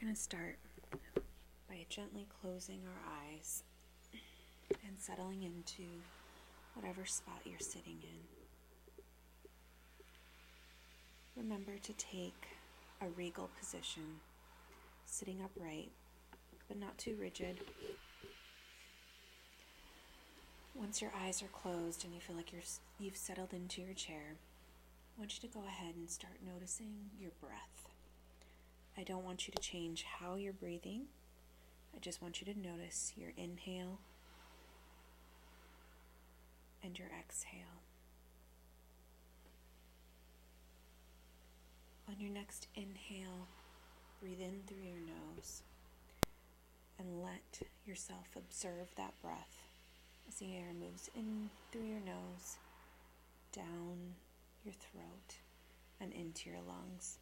We're going to start by gently closing our eyes and settling into whatever spot you're sitting in. Remember to take a regal position, sitting upright, but not too rigid. Once your eyes are closed and you feel like you've settled into your chair, I want you to go ahead and start noticing your breath. I don't want you to change how you're breathing. I just want you to notice your inhale and your exhale. On your next inhale, breathe in through your nose and let yourself observe that breath as the air moves in through your nose, down your throat, and into your lungs.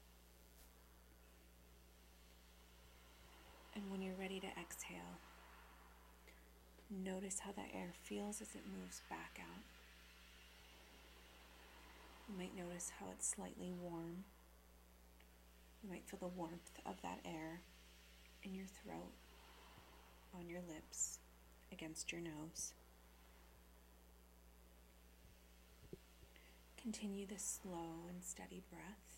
And when you're ready to exhale, notice how that air feels as it moves back out. You might notice how it's slightly warm. You might feel the warmth of that air in your throat, on your lips, against your nose. Continue this slow and steady breath,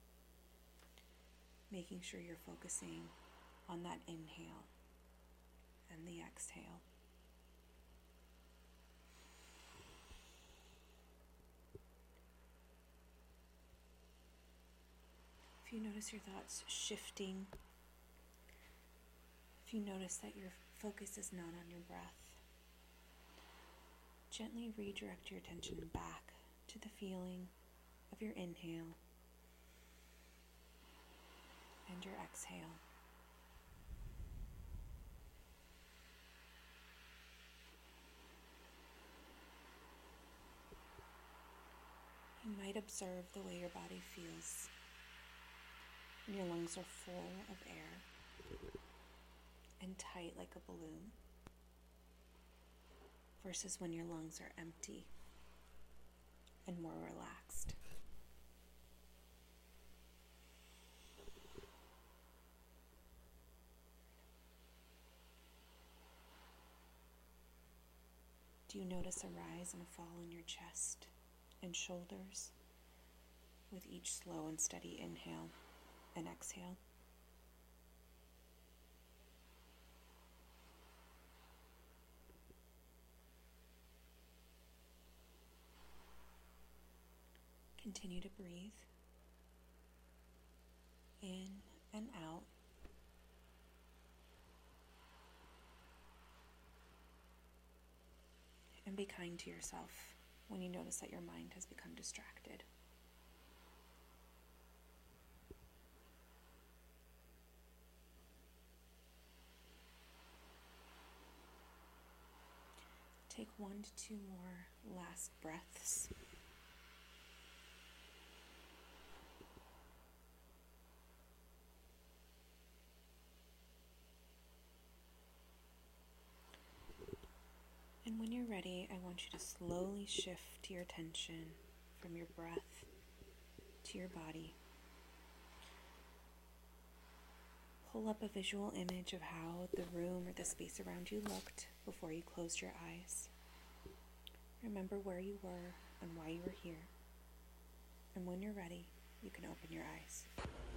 making sure you're focusing on that inhale and the exhale. If you notice your thoughts shifting, if you notice that your focus is not on your breath, gently redirect your attention back to the feeling of your inhale and your exhale. You might observe the way your body feels when your lungs are full of air and tight like a balloon versus when your lungs are empty and more relaxed. Do you notice a rise and a fall in your chest and shoulders with each slow and steady inhale and exhale? Continue to breathe in and out. And be kind to yourself when you notice that your mind has become distracted. Take 1 to 2 more last breaths. And when you're ready, I want you to slowly shift your attention from your breath to your body. Pull up a visual image of how the room or the space around you looked before you closed your eyes. Remember where you were and why you were here. And when you're ready, you can open your eyes.